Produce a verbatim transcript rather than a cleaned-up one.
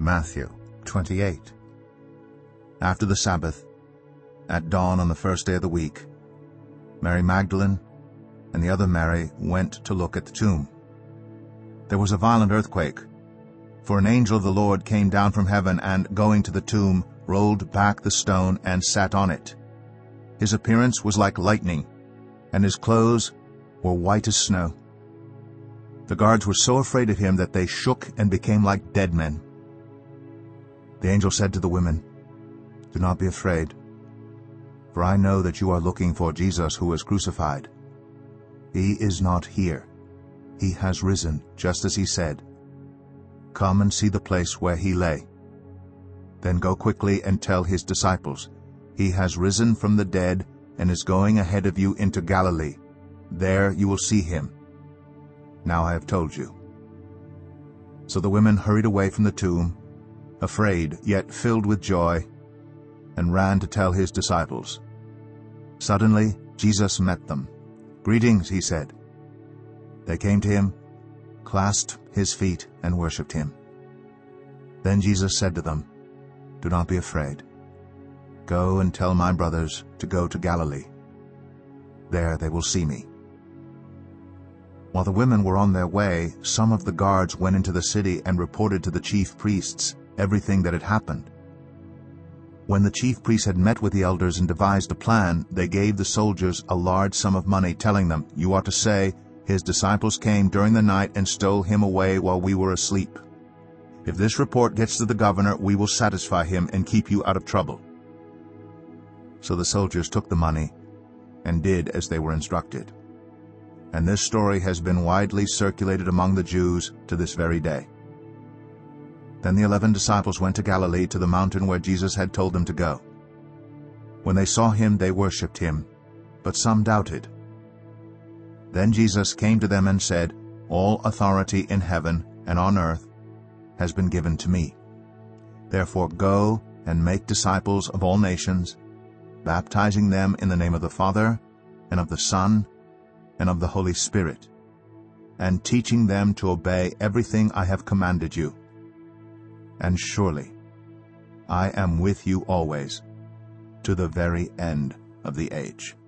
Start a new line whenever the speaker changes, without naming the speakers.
Matthew twenty-eight. After the Sabbath, at dawn on the first day of the week, Mary Magdalene and the other Mary went to look at the tomb. There was a violent earthquake, for an angel of the Lord came down from heaven and, going to the tomb, rolled back the stone and sat on it. His appearance was like lightning, and his clothes were white as snow. The guards were so afraid of him that they shook and became like dead men. The angel said to the women, "Do not be afraid, for I know that you are looking for Jesus who was crucified. He is not here. He has risen, just as he said. Come and see the place where he lay. Then go quickly and tell his disciples, he has risen from the dead and is going ahead of you into Galilee. There you will see him. Now I have told you." So the women hurried away from the tomb, afraid yet filled with joy, and ran to tell his disciples. Suddenly Jesus met them. "Greetings," he said. They came to him, clasped his feet, and worshipped him. Then Jesus said to them, "Do not be afraid. Go and tell my brothers to go to Galilee. There they will see me." While the women were on their way, some of the guards went into the city and reported to the chief priests everything that had happened. When the chief priests had met with the elders and devised a plan, they gave the soldiers a large sum of money, telling them, "You are to say, his disciples came during the night and stole him away while we were asleep. If this report gets to the governor, we will satisfy him and keep you out of trouble." So the soldiers took the money and did as they were instructed. And this story has been widely circulated among the Jews to this very day. Then the eleven disciples went to Galilee, to the mountain where Jesus had told them to go. When they saw him, they worshipped him, but some doubted. Then Jesus came to them and said, "All authority in heaven and on earth has been given to me. Therefore go and make disciples of all nations, baptizing them in the name of the Father, and of the Son, and of the Holy Spirit, and teaching them to obey everything I have commanded you. And surely I am with you always, to the very end of the age."